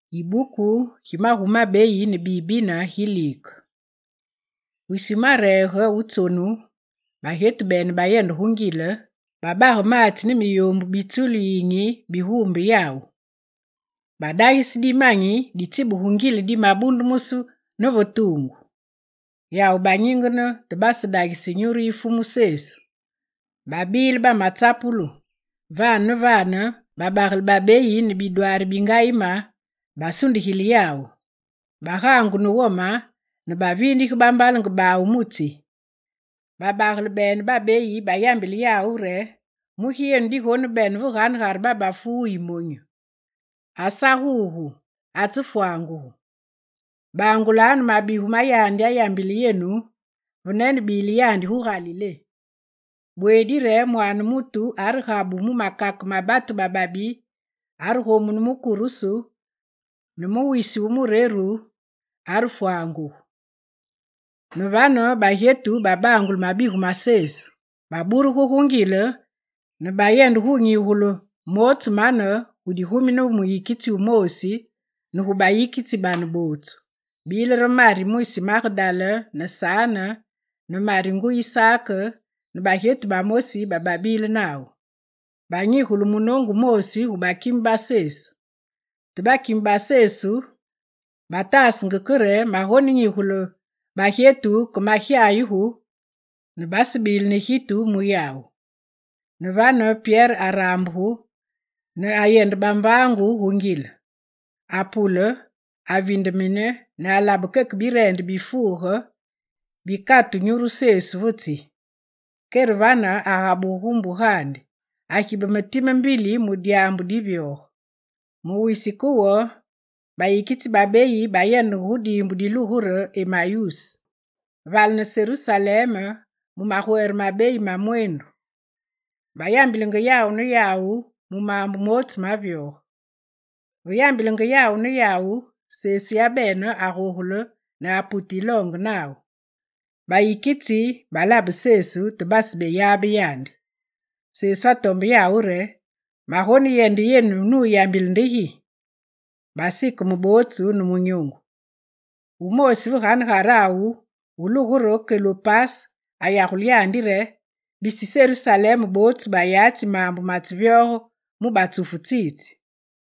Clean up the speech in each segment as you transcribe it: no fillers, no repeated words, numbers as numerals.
Ibuku himahuma beyi ni bibina hilik. Wisimarehe utsonu, bahetu bene bayendo hungile, babaho mati ni miyombu bituli ingi bihumbi yao. Badahi sidimanyi ditibu hungile di mabundu musu novotungu. Yao banyingene tebasidagi sinyuri ifumu sesu. Babili ba matapulu. Vana babagli babeyi ni bidwari bingaima basundi hili yao. Bahangu nuwoma na bavindi kubambalangu ba umuti. Babagli bene babeyi bayambili yao re muhiye ndihonu bene vuhanhar babafu imonyo. Asahuhu atufuangu. Bangulanu mabihu mayandi ayambili yenu vuneni bili yandi huhalile. Bwedire mwana mutu arhabu mumakaku mabatu bababi arhomu numukurusu numuwisi umureru arfuangu. Nuvano bahetu babangulu mabihu masesu. Baburu huhungile nubayendu hunyihulu motu mano udihumi numuyikiti umosi nuhubayikiti banu botu. Bile romari muisi magdala na sana numari ngu Isaka nubahetu bamosi bababile nao. Banyihulu munongu mosi hubakimba sesu. Tubakimba sesu batasi ngekere mahoni nyihulu bahetu kumahiayuhu nubasibili ni hitu muyao. Nuvano Pierre arambu na ayendu bambangu hungile. Apule avindemine na alabukek birendi bifuhe bikatu nyuru sesu vuti. Kervana ahabu humbu handi. Akiba matima mbili mudiambu divyo. Muwisi kuwo bayikiti babeyi bayendu hudimbu diluhure Emayus. Valna Jerusalema mumahuer mabeyi mamwendo. Bayambilinga yao nu yao mumambu motu mavyo. Bayambilinga yao nu yao sesu ya beno ahuhule na aputilongu nao. Bayikiti balabu sesu tebasibe yabi yandi. Sesu atombi yao re mahoni yendi yenu nu yambilindihi. Basiku mubotu numunyungu. Umosi vuhanharau uluhuro kelupas ayahuli yandi re bisi Jerusalemu botu bayati mambu mativyoho mubatufutiti.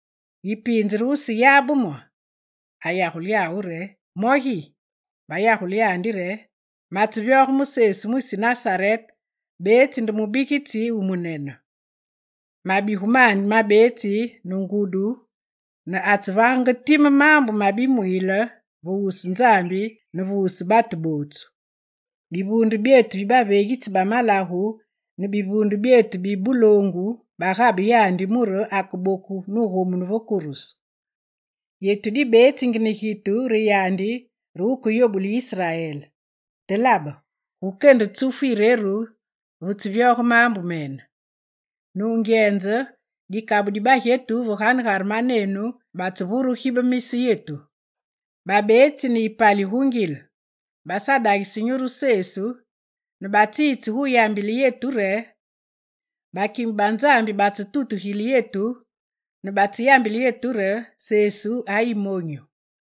Ipindirusi yabu mo ayahuli yao re mohi bayahuli yandi re mativyoho musesu musi Nazaret beti ndumubikiti umunena. Mabihumani mabeti nungudu na ativanga tima mambu mabimuile vuusi nzambi na vuusi batu botu. Bibundu bietu bibabegiti bamalahu na bibundu bietu bibulongu bagabi yandi muro akuboku nuhumu nuvokurusu. Yetu di beti ngini hitu riyandi ruku yobuli Israel. Telaba, ukendo tufireru vutivyoho mambu mena. Nungenze, dikabu dibahetu vuhanhar manenu batuvuru hiba misi yetu. Babeti ni ipali hungile. Basadagi sinyuru sesu, na batiti huyambili yetu re. Bakimbanzambi batututu hili yetu, na batiyambili yetu re sesu haimonyo.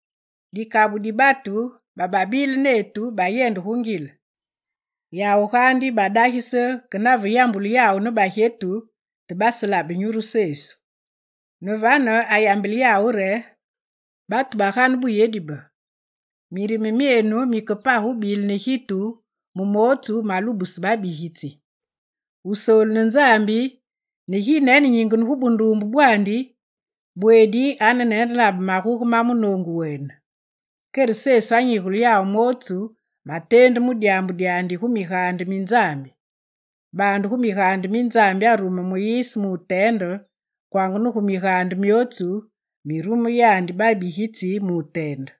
Dikabu dibatu bababili netu bayendu hungile. Yao handi badahise kenavu yambuli yao no bahetu tebasila binyuru sesu. Novano ayambili yao re batu bahanu buyediba. Mirimi mienu mikopahu bil ni hitu mumotu malubus babi hiti. Usol nzambi ni hi neni nyingun hubundumbu buandi bwedi ane nenlab mahuhu mamunongu wena. Keri sesu anyihulu yao motu matende mudiambu diandi humihandi minzambi. Bandu humihandi minzambi arume muisi mutende kwangunu humihandi myotu mirumu yandi babi hiti mutende.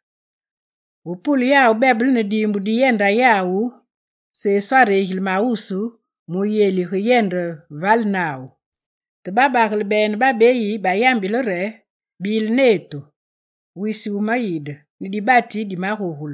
Upuli yao bebli ni dimbu diyenda yao sesu arehili mausu muyeli huyende val nao. Tebabagli bene babeyi bayambili re bil netu wisi umayide ni dibati di mahuhulu.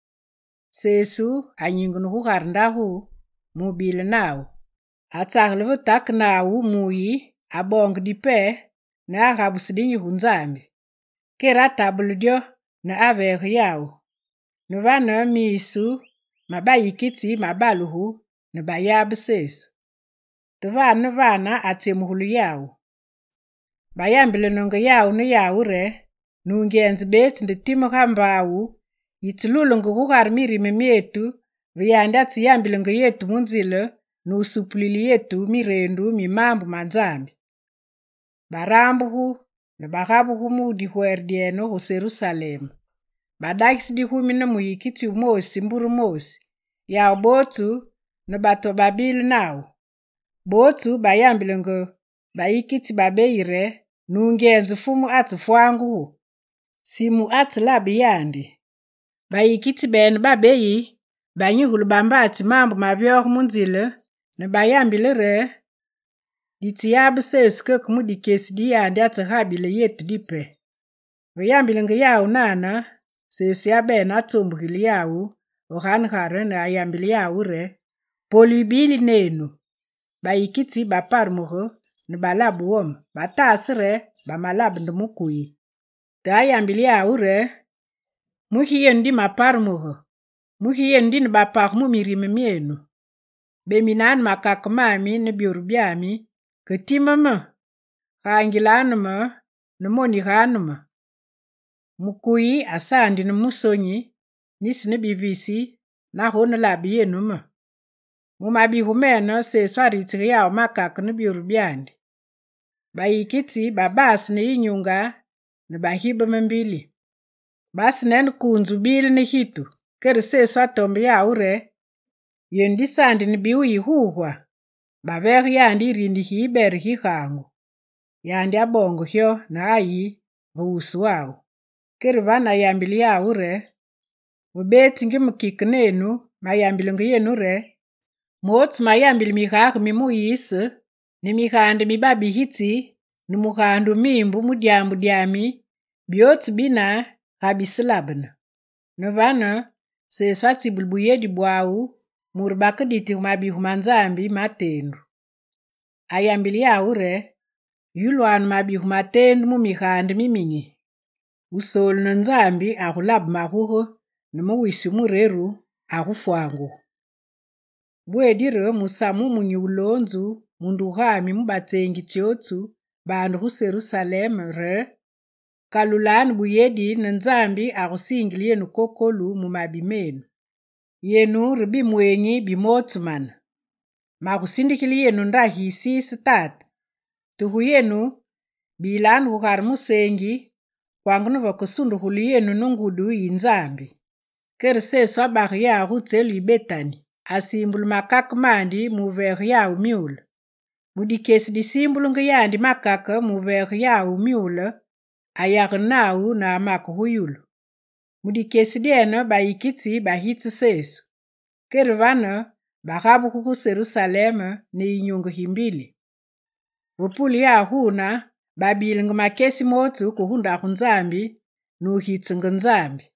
Sesu anyingunu huharindahu mubili nao. Atagli vutak nao muyi abong dipe na agabusidinyi hunzambi. kera tabuldio na averi yao. Nuvana misu mabayikiti mabaluhu na bayabu sesu. Tuvana vana atemuhulu yao. Bayambile nonga yao na yao re, nungenzi beti nditimu kambau, itilulungu kukarimiri mimietu, viyandi atiyambile nga yetu munzile, nusupulili yetu mirendu mimambu manzambi. Barambuhu na bakabuhu mudi huerdieno hu Jerusalem. Badakisidihu mina muyikiti umosi mburu mosi, yao botu na bato babili nao. Botu bayambile nga bayikiti babeire, nungenzi fumu atifuanguhu. Simu atilabi yandi. Bayikiti bene babeyi, banyuhulu bambati mambu mabiohu munzile, na bayambile re, ditiyabu sesu kekumudi kesi di yandi atihabile yetu dipe. Bayambile nga yao nana, sesu ya bene atombuhili yao, ohanhare na ayambile yao re, polibili nenu. Bayikiti baparmuhu, na balabu wom, batasire, bamalabu ndumukuyi. Ta ayambile yao re, muhiyendi maparmuhu. Muhiyendi na bapakumu mirime mienu. Beminani makakumami na biurubiami, ketimama, kaangilanuma, na monihanuma. Mukuyi asandi na musonyi, nisi na bivisi, na hona labi yenuma. Mumabihumena sesu aritiri yao makaka na biurubiandi. Bayikiti babasi na inyunga, na bahiba mbili. Basi nenu kunzu bili ni hitu, kere sesu atombi yao re, yendi sandi ni biu ihuhwa. Baveri yandi rindi hiiberi hihangu. Yandi abongo hyo na ayi vuusu wao. Kere vana yambili yao re, ubeti ngi mkikinenu, mayambili ngi yenu re, mootu mayambili mihaku mimu yisi, ni mihandi mibabi hiti, ni muhandu mimbu mudiambu diami, biotu bina, habisilabna. Novana, sesu atibulbuyedi buau, murubaka diti humabihu manzambi matendu. Ayambili yao re, yuluanu mabihu matendu mumihandi mimingi. Usolu na nzambi ahulabu mahuho, na mawisi mureru, ahufuangu. Bwedire musamu munyulonzu, munduhami mubatengi tiotu, bandu hu Jerusalem re, kalulani buyedi na nzambi ahusingili yenu kokolu mumabimenu. Yenu ribi mwenyi bimotumana. Mahusindikili yenu ndahisi sitata. Tuhu yenu bilani hukarimu sengi, kwangunuwa kusundu huli yenu nungudu inzambi. Kere sesu abari yahu telu ibetani. Asimbulu makaka mandi muveri yahu miula. Mudikesi disimbulu nga yandi makaka muveri yahu miula, ayarinau na amaku huyulu. Mudikesi dieno bayikiti bahiti sesu. Kere vana bakabu huku Jerusalem ni inyungu himbili. Upuli yahu na babili nga makesi motu kuhunda kunzambi nuhitsi nga nzambi.